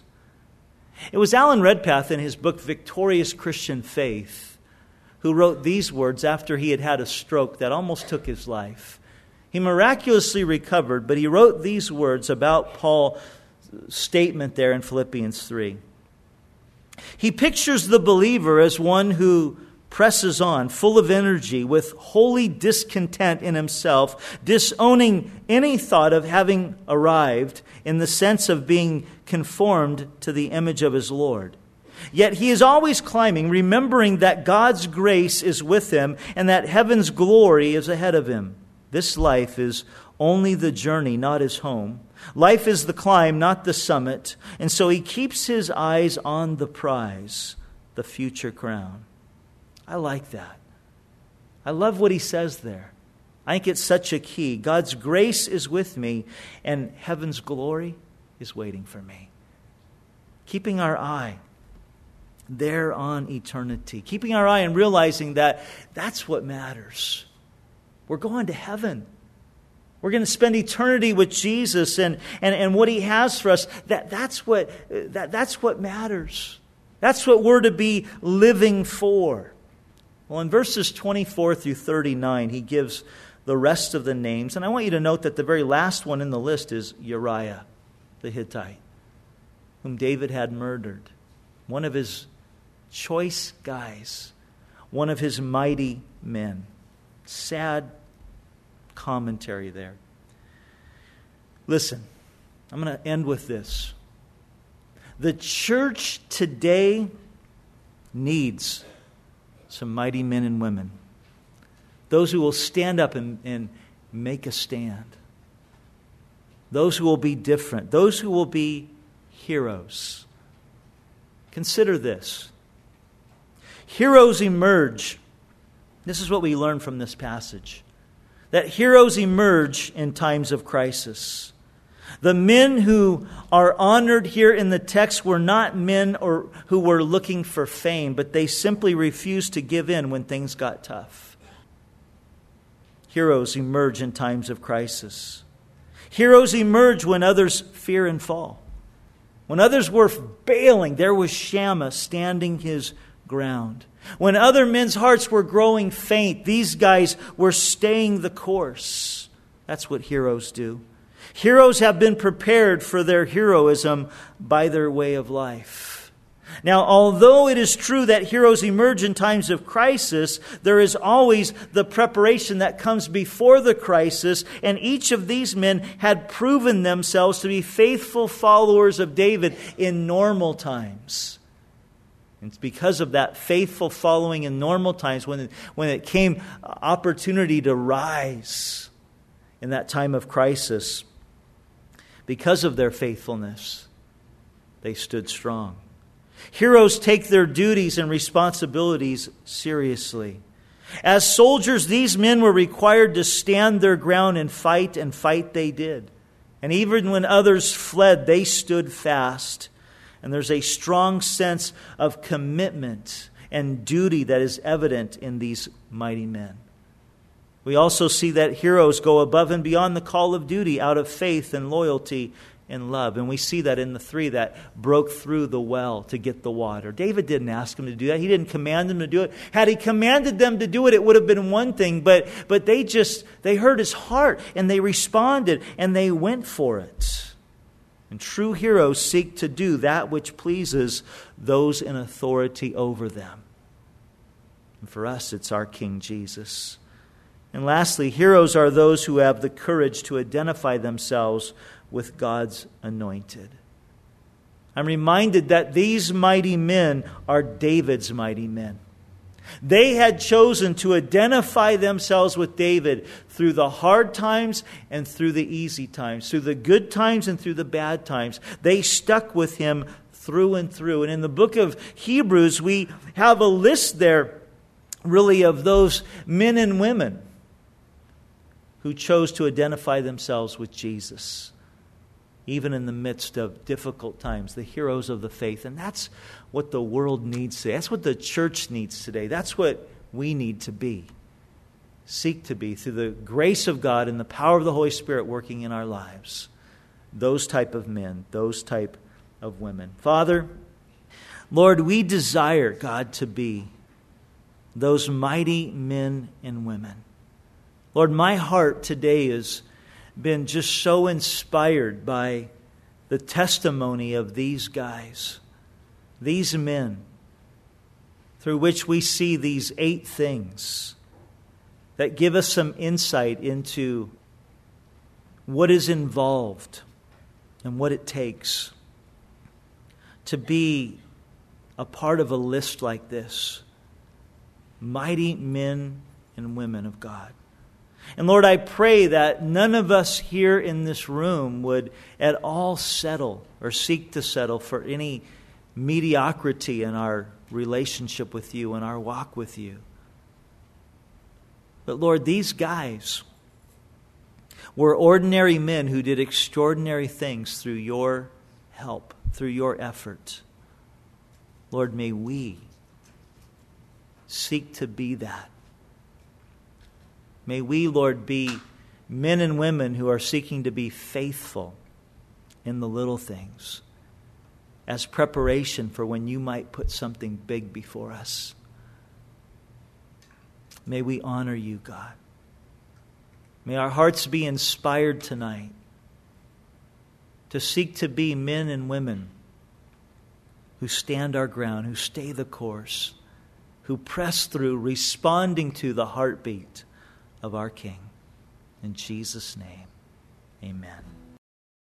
It was Alan Redpath in his book Victorious Christian Faith who wrote these words after he had had a stroke that almost took his life. He miraculously recovered, but he wrote these words about Paul's statement there in Philippians 3. He pictures the believer as one who presses on, full of energy, with holy discontent in himself, disowning any thought of having arrived in the sense of being conformed to the image of his Lord. Yet he is always climbing, remembering that God's grace is with him and that heaven's glory is ahead of him. This life is only the journey, not his home. Life is the climb, not the summit. And so he keeps his eyes on the prize, the future crown. I like that. I love what he says there. I think it's such a key. God's grace is with me, and heaven's glory is waiting for me. Keeping our eye there on eternity. Keeping our eye and realizing that that's what matters. We're going to heaven. We're going to spend eternity with Jesus and what He has for us. That's what matters. That's what we're to be living for. Well, in verses 24 through 39, he gives the rest of the names. And I want you to note that the very last one in the list is Uriah, the Hittite, whom David had murdered. One of his choice guys. One of his mighty men. Sad commentary there. Listen, I'm going to end with this. The church today needs some mighty men and women. Those who will stand up and make a stand. Those who will be different. Those who will be heroes. Consider this. Heroes emerge. This is what we learn from this passage. That heroes emerge in times of crisis. The men who are honored here in the text were not men who were looking for fame, but they simply refused to give in when things got tough. Heroes emerge in times of crisis. Heroes emerge when others fear and fall. When others were bailing, there was Shammah standing his ground. When other men's hearts were growing faint, these guys were staying the course. That's what heroes do. Heroes have been prepared for their heroism by their way of life. Now, although it is true that heroes emerge in times of crisis, there is always the preparation that comes before the crisis, and each of these men had proven themselves to be faithful followers of David in normal times. It's because of that faithful following in normal times when it came opportunity to rise in that time of crisis. Because of their faithfulness, they stood strong. Heroes take their duties and responsibilities seriously. As soldiers, these men were required to stand their ground and fight they did. And even when others fled, they stood fast. And there's a strong sense of commitment and duty that is evident in these mighty men. We also see that heroes go above and beyond the call of duty out of faith and loyalty and love. And we see that in the three that broke through the well to get the water. David didn't ask them to do that. He didn't command them to do it. Had he commanded them to do it, it would have been one thing. But they heard his heart and they responded and they went for it. And true heroes seek to do that which pleases those in authority over them. And for us, it's our King Jesus. And lastly, heroes are those who have the courage to identify themselves with God's anointed. I'm reminded that these mighty men are David's mighty men. They had chosen to identify themselves with David through the hard times and through the easy times, through the good times and through the bad times. They stuck with him through and through. And in the book of Hebrews, we have a list there really of those men and women who chose to identify themselves with Jesus, even in the midst of difficult times, the heroes of the faith. And that's what the world needs today. That's what the church needs today. That's what we need to be, seek to be, through the grace of God and the power of the Holy Spirit working in our lives. Those type of men, those type of women. Father, Lord, we desire, God, to be those mighty men and women. Lord, my heart today has been just so inspired by the testimony of these guys, these men, through which we see these 8 things that give us some insight into what is involved and what it takes to be a part of a list like this. Mighty men and women of God. And Lord, I pray that none of us here in this room would at all settle or seek to settle for any mediocrity in our relationship with you and our walk with you. But Lord, these guys were ordinary men who did extraordinary things through your help, through your effort. Lord, may we seek to be that. May we, Lord, be men and women who are seeking to be faithful in the little things as preparation for when you might put something big before us. May we honor you, God. May our hearts be inspired tonight to seek to be men and women who stand our ground, who stay the course, who press through, responding to the heartbeat of our King. In Jesus' name, amen.